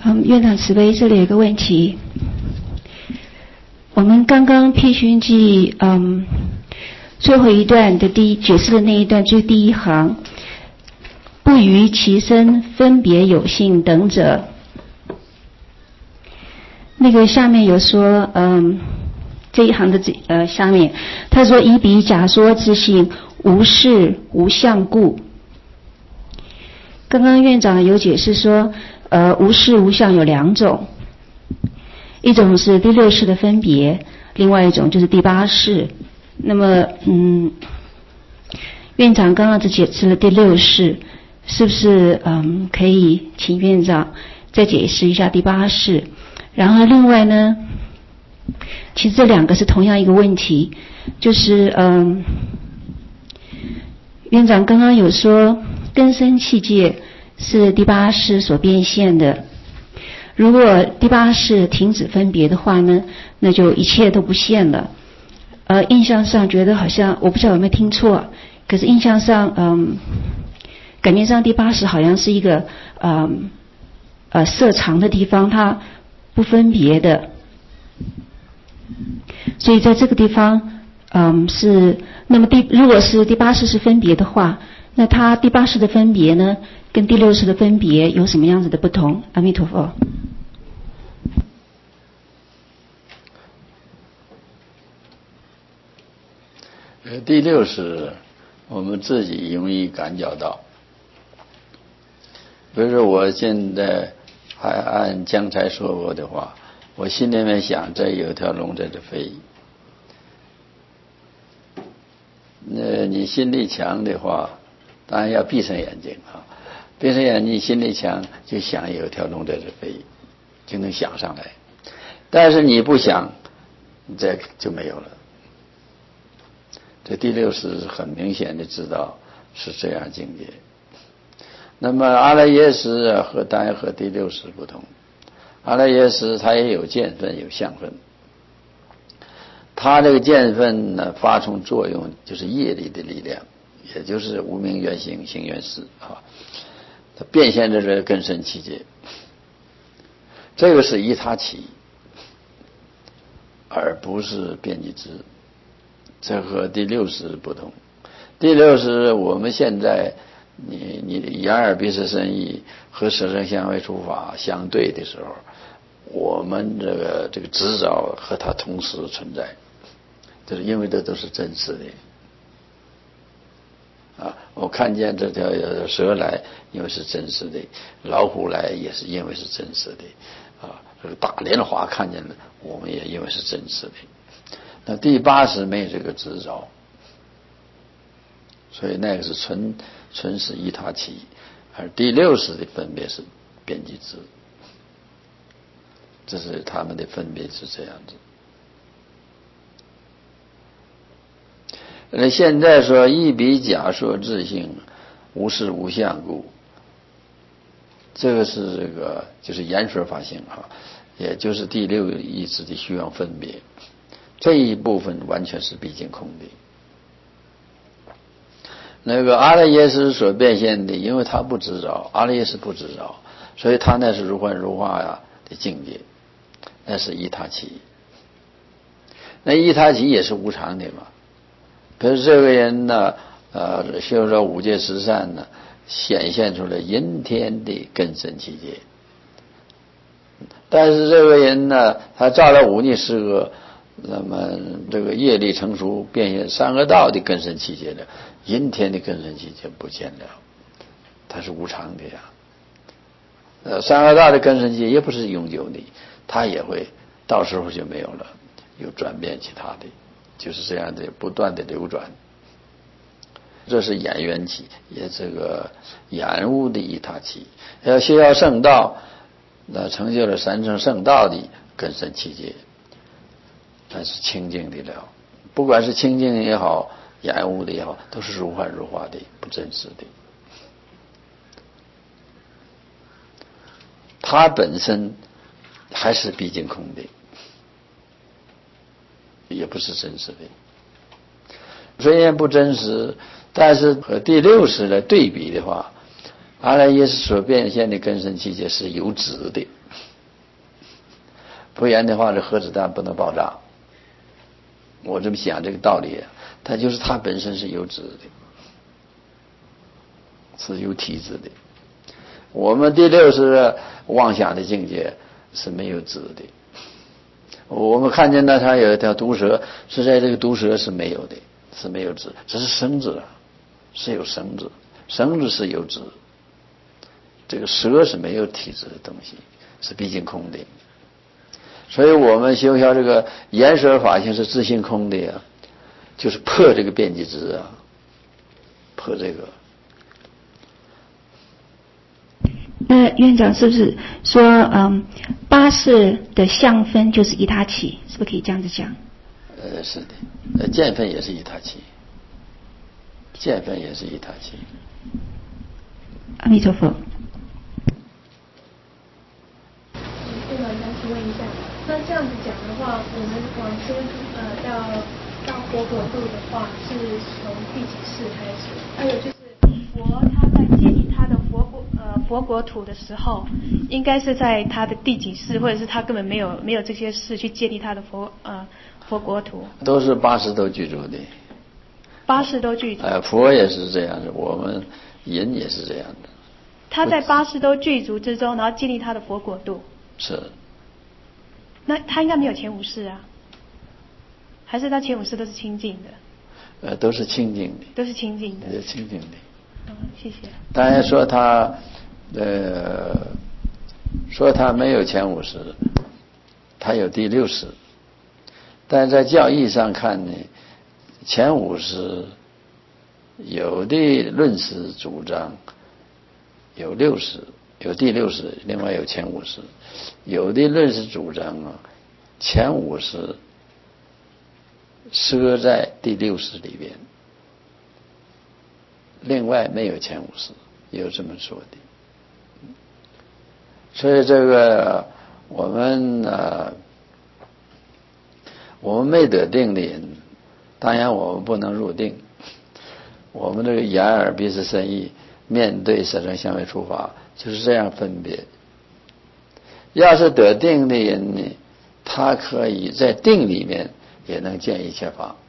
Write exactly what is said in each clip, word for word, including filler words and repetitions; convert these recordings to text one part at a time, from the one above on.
嗯，院长慈悲，这里有个问题。我们刚刚辟熏记，嗯，最后一段的第一解释的那一段最第一行，不于其身分别有性等者，那个下面有说，嗯，这一行的这呃下面，他说以彼假说之性，无事无相故。刚刚院长有解释说，呃，无事无相有两种，一种是第六识的分别，另外一种就是第八识。那么，嗯，院长刚刚只解释了第六识，是不是嗯可以请院长再解释一下第八识？然后另外呢，其实这两个是同样一个问题，就是嗯，院长刚刚有说根生器界是第八识所变现的，如果第八识停止分别的话呢，那就一切都不现了。呃，印象上觉得好像，我不知道有没有听错，可是印象上，嗯，感觉上第八识好像是一个，嗯，呃，色常的地方，它不分别的。所以在这个地方，嗯，是那么第如果是第八识是分别的话，那它第八识的分别呢，跟第六识的分别有什么样子的不同？阿弥陀佛。 呃，第六识我们自己容易感觉到，比如说我现在还按刚才说过的话，我心里面想这有条龙在这飞，那你心力强的话，当然要闭上眼睛啊，闭上眼睛心力强就想有条龙在这飞，就能想上来。但是你不想，这就没有了。这第六识很明显的知道是这样境界。那么阿赖耶识和当然和第六识不同，阿赖耶识它也有见分有相分，它这个见分呢发生作用就是业力的力量，也就是无明缘行行缘识啊，它变现的这个根身器界，这个是依他起，而不是遍计知。这和第六识不同。第六识我们现在你你眼耳鼻舌身意和色声香味触法相对的时候，我们这个这个执着和它同时存在，就是因为这都是真实的啊。我看见这条蛇来，因为是真实的；老虎来也是因为是真实的啊。这个大莲花看见了，我们也因为是真实的。那第八识没有这个执着，所以那个是纯纯是依他起，而第六识的分别是遍计知，这是他们的分别是这样子。那现在说一彼假说自性，无事无相故，这个是这个就是言说法性哈，也就是第六意识的虚妄分别。这一部分完全是毕竟空的。那个阿赖耶识所变现的，因为他不执着，阿赖耶识不执着，所以他那是如幻如化呀的境界，那是依他起。那依他起也是无常的嘛。可是这个人呢，呃，修着五戒十善呢，显现出来阴天的根身器界。但是这个人呢，他造了五逆十恶，那么这个业力成熟，变现三恶道的根身器界了，阴天的根身器界不见了，它是无常的呀。呃，三恶道的根身器界也不是永久的，它也会到时候就没有了，又转变其他的，就是这样的不断的流转。这是眼缘起，也这个眼悟的依他起。要修要圣道，那成就了三乘圣道的根身器界，那是清净的了。不管是清净也好，眼悟的也好，都是如幻如化的，不真实的。它本身还是毕竟空的，也不是真实的。虽然不真实，但是和第六识来对比的话，阿赖耶识所变现的根身器界是有质的， 不然的话，这核子弹不能爆炸。我这么想这个道理，它就是它本身是有质的，是有体质的。我们第六是妄想的境界，是没有质的。我们看见那它有一条毒蛇，实在这个毒蛇是没有的，是没有质，只是生质，是有生质，生质是有质。这个蛇是没有体质的东西，是毕竟空的。所以我们修学这个言舍法性是自性空的呀，就是破这个遍计执啊，破这个。 那院长是不是说，嗯，八识的相分就是一他起，是不是可以这样子讲？ 呃，是的，呃，见分也是一他起，见分也是一他起。 阿弥陀佛。 院长想请问一下，那这样子讲的话，我们往生呃到到佛国度的话，是从第几世开始？还有就是佛他在建立他的佛国呃佛国土的时候，应该是在他的第几世，或者是他根本没有没有这些事去建立他的佛呃佛国土？ 都是八识都具足的。 八识都具足。 呃，佛也是这样的，我们人也是这样的。 他在八识都具足之中，然后建立他的佛国度。 是。 那他应该没有前五世啊？还是他前五世都是清净的？ 呃，都是清净的。 都是清净的。 都是清净的。 嗯，谢谢。 当然说他，呃，说他没有前五世，他有第六世，但在教义上看呢，前五世有的论师主张有六世，有第六世，另外有前五世。有的论师主张啊，前五世设在第六世里边，另外没有前五世，有这么说的。所以这个我们呃，我们没得定的人，当然我们不能入定。我们这个眼耳鼻舌身意面对色声香味触法就是这样分别。要是得定的人呢，他可以在定里面也能见一切法。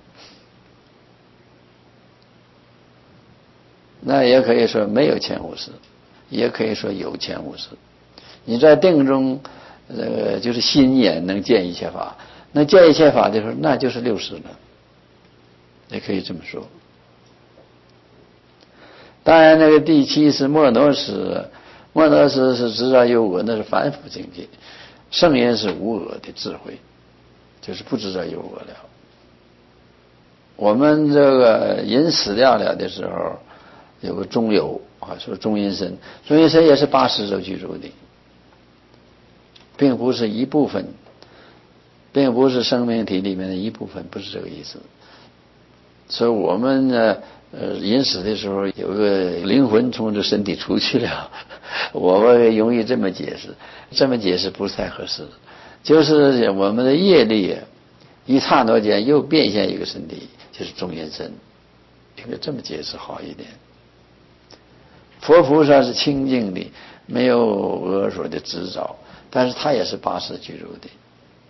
那也可以说没有前五识，也可以说有前五识。你在定中呃，就是心眼能见一切法，那见一切法的时候，那就是六识了，也可以这么说。当然那个第七是莫诺识，莫诺识是知道有我，那是凡夫境界。圣人是无我的智慧，就是不知道有我了。我们这个人死掉了的时候，有个中有啊，说中阴身，中阴身也是八识都具足的，并不是一部分，并不是生命体里面的一部分，不是这个意思。所以我们呢，呃，人死的时候有个灵魂从这身体出去了，我们容易这么解释，这么解释不是太合适。就是我们的业力一刹那间又变现一个身体，就是中阴身，应该这么解释好一点。佛菩萨是清净的，没有恶所的执照，但是他也是八识具足的。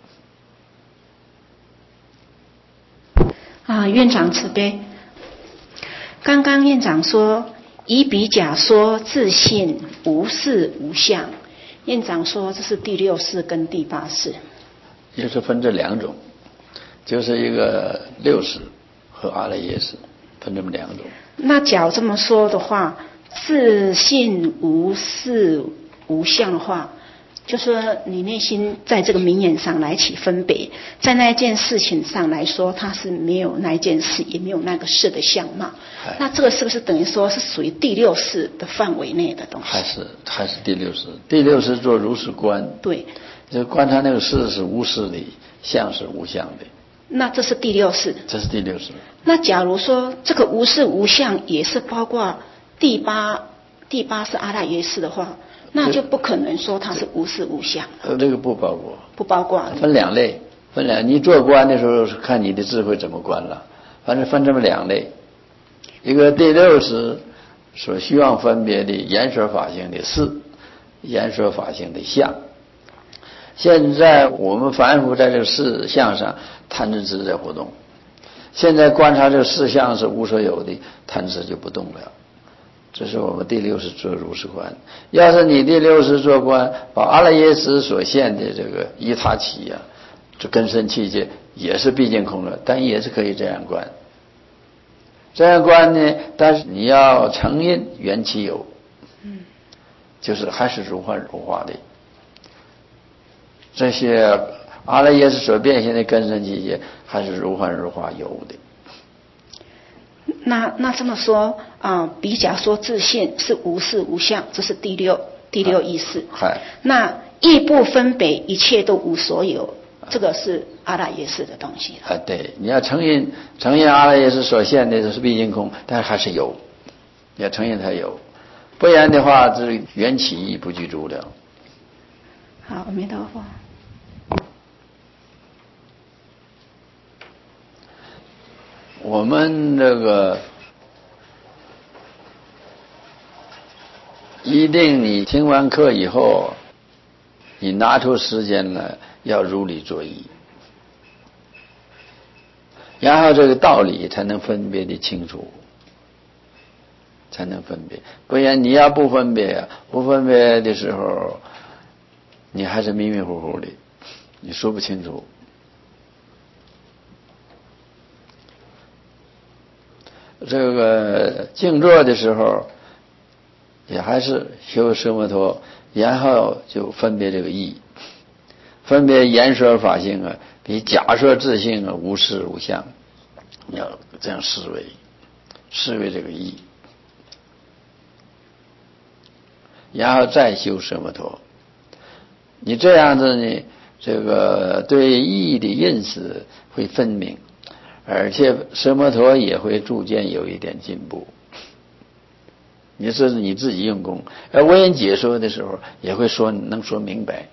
啊，院长慈悲。刚刚院长说以彼假说自性无事无相，院长说这是第六识跟第八识， 也是分这两种，就是一个六识和阿赖耶识，分这么两种。 那假如这么说的话，自性无事无相的话，就说你内心在这个名言上来起分别，在那一件事情上来说，它是没有那一件事，也没有那个事的相貌。那这个是不是等于说是属于第六识的范围内的东西？ 还是还是第六识？第六识做如是观， 对， 就观察那个事是无事的，相是无相的。 那这是第六识。 这是第六识。 那假如说这个无事无相也是包括第八第八是阿赖耶识的话，那就不可能说它是无事无相。 呃，这个不包括。 不包括。 分两类，分两。你做观的时候是看你的智慧怎么观了，反正分这么两类。一个第六识所希望分别的言说法性的事，言说法性的相。 现在我们凡夫在这个事相上，贪嗔痴在活动。现在观察这个事相是无所有的，贪嗔就不动了。这是我们第六识做如是观。要是你第六识做观，把阿赖耶识所现的这个依他起啊，这根身器界也是毕竟空了，但也是可以这样观。这样观呢，但是你要承认缘起有，嗯，就是还是如幻如化的。这些阿赖耶识所变现的根身器界还是如幻如化有的。 那那这么说啊、呃，比假说自性是无事无相，这是第六第六意识。 嗨， 那亦不分别，一切都无所有，这个是阿赖耶识的东西啊，对，你要承认承认阿赖耶识所现的是毕竟空，但还是有，你要承认它有，不然的话，这缘起义不具足了。 好，阿弥陀佛。 我们这个一定，你听完课以后，你拿出时间来，要如理作意，然后这个道理才能分别的清楚，才能分别。不然你要不分别，不分别的时候，你还是迷迷糊糊的，你说不清楚。这个静坐的时候，也还是修奢摩陀，然后就分别这个义，分别言说法性啊，比假说自性啊无事无相，你要这样思维，思维这个义，然后再修奢摩陀。你这样子呢，这个对义的认识会分明。而且奢摩陀也会逐渐有一点进步，你这是你自己用功，而为人解说的时候也会说能说明白。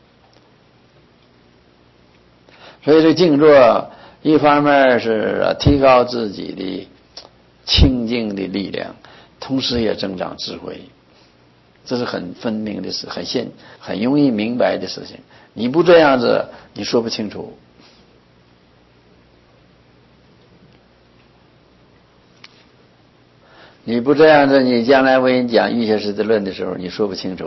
所以这静坐一方面是提高自己的清净的力量，同时也增长智慧，这是很分明的事，很现很容易明白的事情。你不这样子，你说不清楚。你不这样子，你将来为人讲瑜伽师地论的时候，你说不清楚。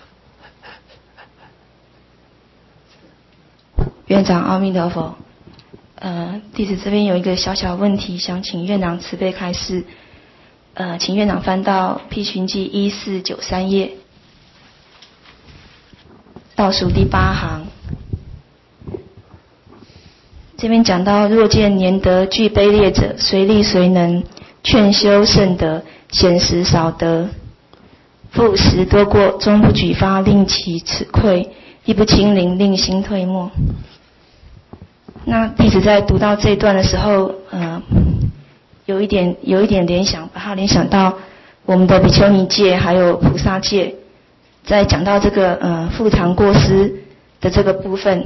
院长，阿弥陀佛。呃，弟子这边有一个小小问题，想请院长慈悲开示。呃，请院长翻到《辟寻记》一四九三页，倒数第八行。这边讲到，若见年德具卑劣者，随力随能。劝修甚德，显实少德，复实多过，终不举发，令其耻愧；亦不亲临，令心退没。那弟子在读到这一段的时候，呃，有一点有一点联想，把它联想到我们的比丘尼戒还有菩萨戒，在讲到这个呃复常过失的这个部分，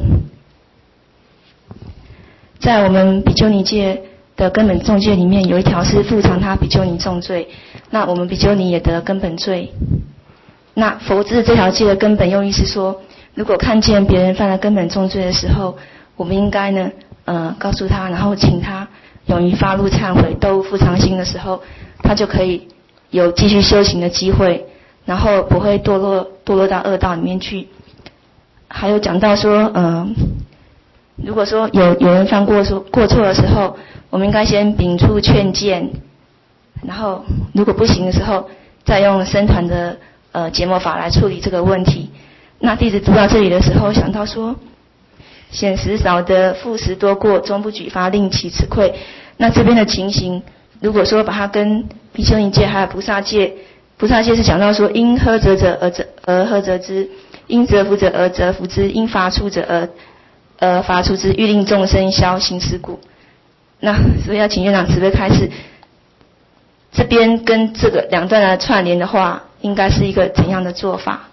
在我们比丘尼戒的根本重戒里面有一条是复常他比丘尼重罪，那我们比丘尼也得根本罪。那佛制这条戒的根本用意是说，如果看见别人犯了根本重罪的时候，我们应该呢呃告诉他，然后请他勇于发露忏悔斗复常心的时候，他就可以有继续修行的机会，然后不会堕落堕落到恶道里面去。还有讲到说呃如果说有有人犯过说过错的时候，我们应该先秉出劝谏，然后如果不行的时候，再用僧团的呃结魔法来处理这个问题。那弟子读到这里的时候，想到说，显实少德，复实多过，终不举发，令其耻愧。那这边的情形，如果说把它跟比丘尼戒还有菩萨戒，菩萨戒是讲到说，因呵责者而责而呵责之，因折服者而折服之，因罚处者而呃罚处之，欲令众生消行识故。那所以要请院长慈悲开示，这边跟这个两段的串联的话，应该是一个怎样的做法？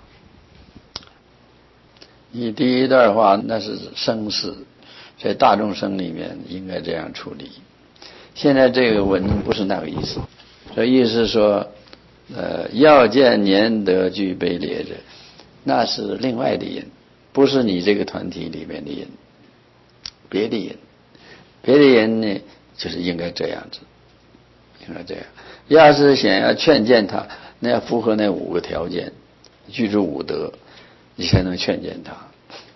你第一段话那是生事，在大众生里面应该这样处理。现在这个文不是那个意思，这意思是说，呃，要见年德具卑劣者，那是另外的人， 不是你这个团体里面的人，别的人，别的人呢，就是应该这样子，应该这样。要是想要劝谏他，那要符合那五个条件，具足五德，你才能劝谏他。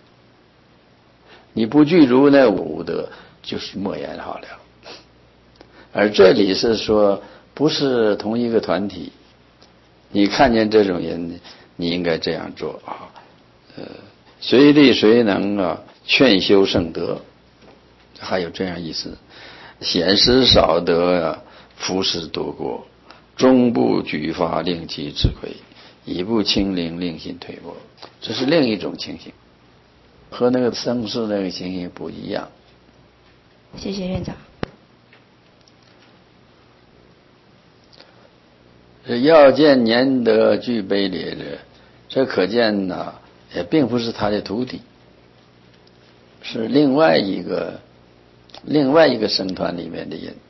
你不具足那五德，就是默言好了。而这里是说，不是同一个团体，你看见这种人，你应该这样做啊。呃，谁力谁能啊，劝修圣德，还有这样意思。显施少德啊，服侍多过，终不举发令其自亏，以不清零令心退薄。这是另一种情形，和那个僧士那个情形不一样。 谢谢院长。 要见年德具卑劣者，这可见呢，也并不是他的徒弟，是另外一个另外一个僧团里面的人。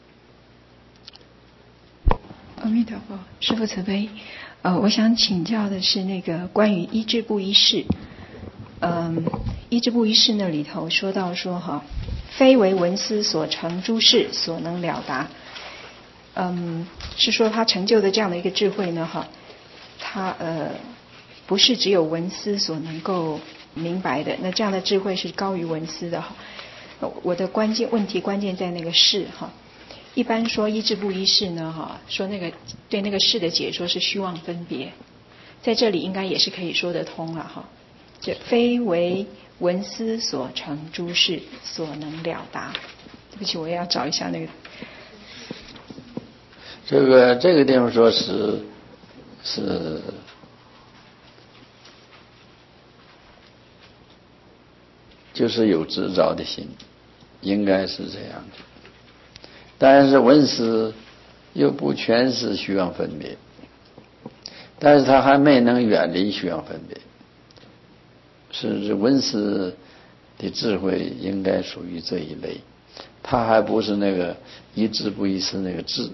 阿弥陀佛，师父慈悲。呃，我想请教的是那个关于依智不依事。嗯，依智不依事那里头说到说哈，非为文思所成诸事所能了达。嗯，是说他成就的这样的一个智慧呢，哈，他呃不是只有文思所能够明白的，那这样的智慧是高于文思的哈。我的关键问题关键在那个事哈。一般说依智不依事呢，哈，说那个对那个事的解说是虚妄分别，在这里应该也是可以说得通了哈。这非为文思所成诸事所能了达。对不起，我也要找一下那个。 这个这个地方说是是就是有执着的心，应该是这样的。但是文思又不全是虚妄分别，但是他还没能远离虚妄分别，是文思的智慧应该属于这一类，他还不是那个依智不依事那个智。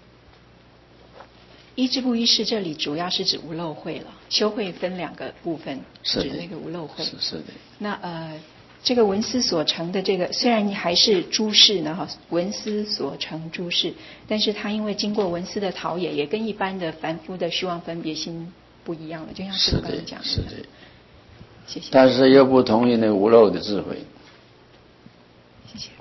依智不依事这里主要是指无漏慧了，修慧分两个部分，指那个无漏慧。 是是的。 那呃，这个文思所成的这个，虽然你还是诸事呢哈，文思所成诸事，但是它因为经过文思的陶冶，也跟一般的凡夫的虚妄分别心不一样了，就像师父刚才讲的。 是的，是的。 谢谢。 但是又不同于那个无漏的智慧。 谢谢。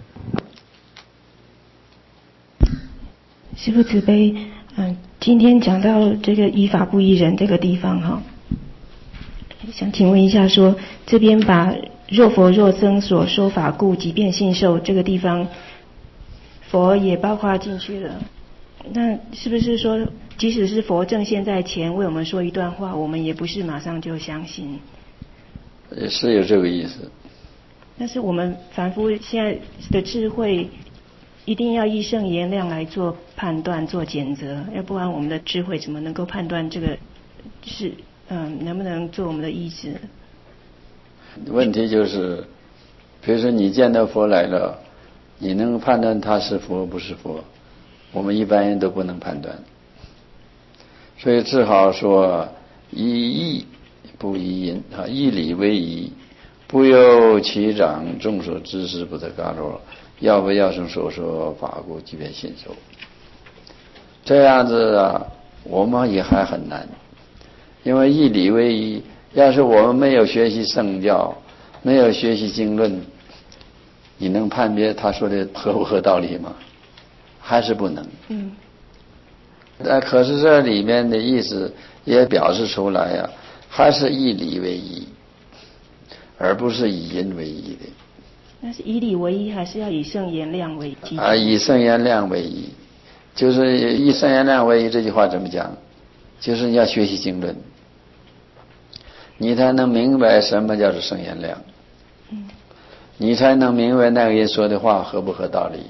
师父慈悲。嗯，今天讲到这个依法不依人这个地方哈，想请问一下说，这边把若佛若僧所说法故，即便信受这个地方，佛也包括进去了。那是不是说，即使是佛正现在前为我们说一段话，我们也不是马上就相信？ 是有这个意思。 但是我们凡夫现在的智慧，一定要依圣言量来做判断、做检责，要不然我们的智慧怎么能够判断这个是嗯能不能做我们的意志？ 问题就是，比如说你见到佛来了，你能判断他是佛不是佛？我们一般人都不能判断，所以只好说依义不依因啊，依理为宜，不由其长，众所知识不得嘎罗。要不要生所说法故，即便信受。这样子啊，我们也还很难，因为依理为宜。要是我们没有学习圣教，没有学习经论，你能判别他说的合不合道理吗？还是不能。 嗯。 那可是这里面的意思也表示出来呀、啊，还是依理为宜，而不是以因为宜的。 那是以理为宜，还是要以圣言量为基？ 啊，以圣言量为宜，就是以圣言量为宜。这句话怎么讲？就是你要学习经论，你才能明白什么叫做圣言量。 嗯。 你才能明白那个人说的话合不合道理，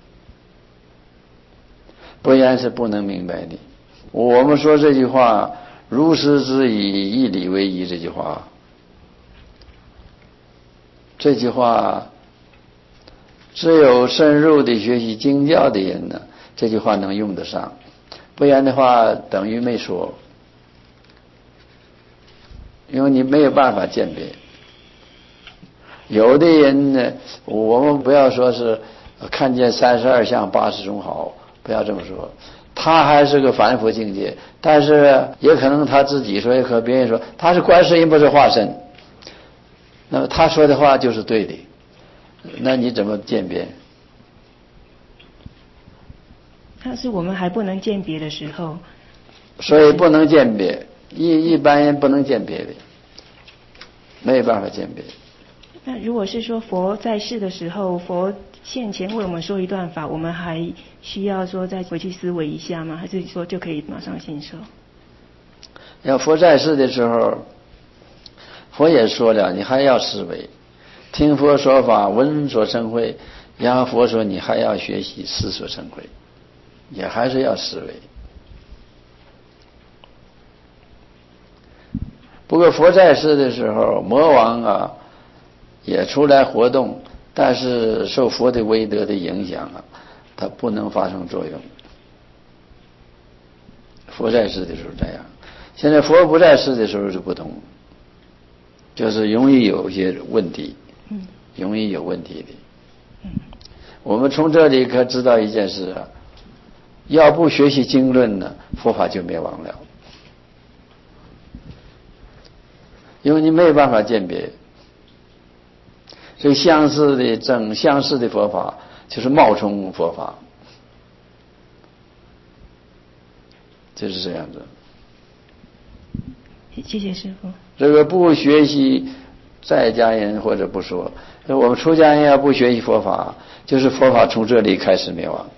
不然是不能明白的。我们说这句话“如实之以，以理为宜”这句话，这句话。只有深入的学习经教的人呢，这句话能用得上，不然的话等于没说，因为你没有办法鉴别。 有的人呢，我们不要说是看见三十二相八十种好，不要这么说，他还是个凡夫境界，但是也可能他自己说，也和别人说他是观世音不是化身，那么他说的话就是对的，那你怎么鉴别？ 但是我们还不能鉴别的时候， 所以不能鉴别，一一般人不能鉴别的，没有办法鉴别。 那如果是说佛在世的时候，佛现前为我们说一段法，我们还需要说再回去思维一下吗？还是说就可以马上信受？ 要佛在世的时候，佛也说了，你还要思维，听佛说法，闻所生慧，然后佛说你还要学习思所生慧，也还是要思维。不过佛在世的时候，魔王啊也出来活动，但是受佛的威德的影响啊，它不能发生作用。佛在世的时候这样，现在佛不在世的时候是不同，就是容易有些问题， 嗯， 容易有问题的。嗯，我们从这里可知道一件事啊，要不学习经论呢，佛法就灭亡了。因为你没有办法鉴别，所以相似的正相似的佛法就是冒充佛法，就是这样子。 谢谢师父。 这个不学习在家人或者不说，我们出家人要不学习佛法，就是佛法从这里开始灭亡。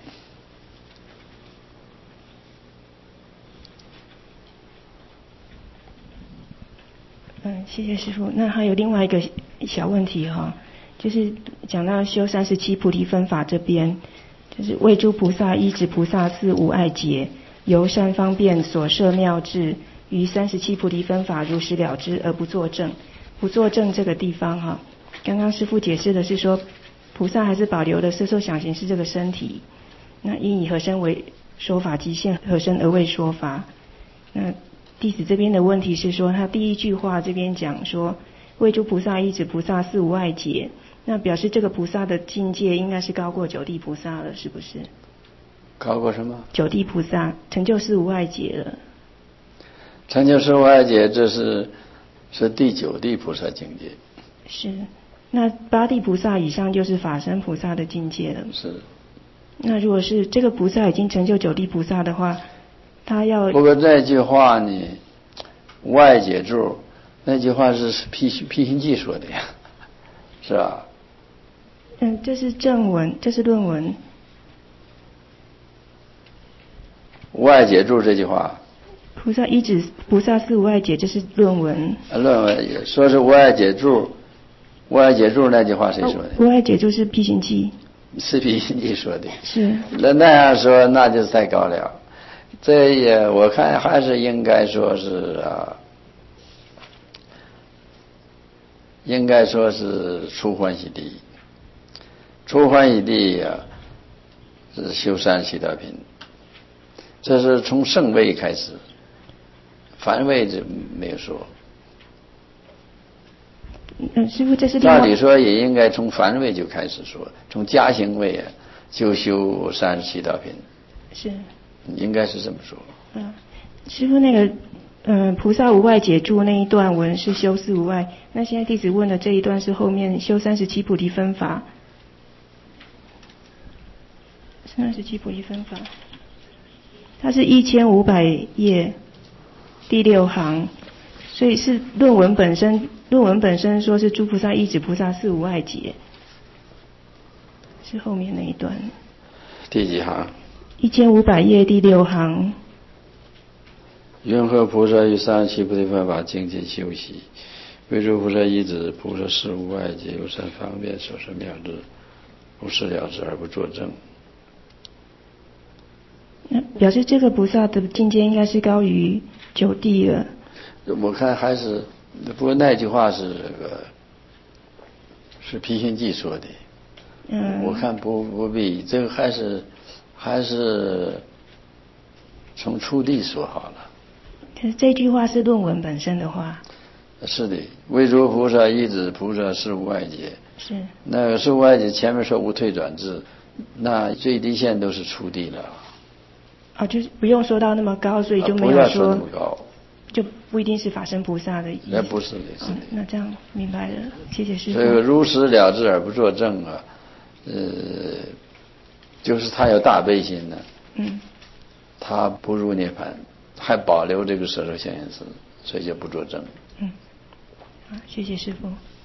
嗯，谢谢师父。那还有另外一个小问题哈，就是讲到修三十七菩提分法这边，就是为诸菩萨依止菩萨四无碍劫，由善方便所摄妙智，于三十七菩提分法如实了知而不作证。不作证这个地方哈，刚刚师父解释的是说，菩萨还是保留了色受想行识这个身体，那因以何身为说法，即现何身而为说法。那弟子这边的问题是说，他第一句话这边讲说，为诸菩萨依止菩萨四无碍劫，那表示这个菩萨的境界应该是高过九地菩萨了，是不是？ 高过什么？ 九地菩萨成就四无碍劫了。 成就四无碍劫，这是是第九地菩萨境界。 是，那八地菩萨以上就是法身菩萨的境界了。 是。 那如果是这个菩萨已经成就九地菩萨的话，他要。 不过这句话呢，无碍解住，那句话是辟辟心记说的呀，是吧？ 嗯，这是正文，这是论文。 无碍解住这句话。 菩萨依止菩萨四无碍解，这是论文。 论文说是无碍解住，无碍解住那句话谁说的？ 无碍解住是辟心记。 是辟心记说的。 是。 那那样说，那就是太高了。这也我看还是应该说是啊，应该说是出欢喜地。出欢喜地呀、啊，是修三七道品，这是从圣位开始，凡位就没有说。 嗯，师父，这是照理说也应该从凡位就开始说，从加行位啊就修三十七道品。 是。 应该是这么说。 嗯，师父那个，嗯，菩萨无碍解住那一段文是修四无碍，那现在弟子问的这一段是后面修三十七菩提分法。三十七菩提分法，它是一千五百页第六行，所以是论文本身，论文本身说是诸菩萨依止菩萨四无碍解，是后面那一段。 第几行？ 一千五百页第六行。 云何菩萨于三十七菩提分法精进修习，为诸菩萨依止菩萨四无碍解，有善方便所摄妙智，如是了知而不作证。 那表示这个菩萨的境界应该是高于九地了。 我看还是，不过那句话是这个是毗心记说的。嗯，我看不不必，这个还是还是从初地说好了。 可是这句话是论文本身的话。 是的，为诸菩萨一指菩萨是无外界。 是。 那个是无外界，前面说无退转智，那最低线都是初地了。 哦，就是不用说到那么高，所以就没有说。 不要说那么高。 就不一定是法身菩萨的意思。 那不是的，是的。 嗯、那这样明白了，谢谢师父。 这个如实了知而不作证啊，呃，就是他有大悲心呢。 嗯。 他不入涅槃，还保留这个色受相应识，所以就不作证。 嗯。好，谢谢师父。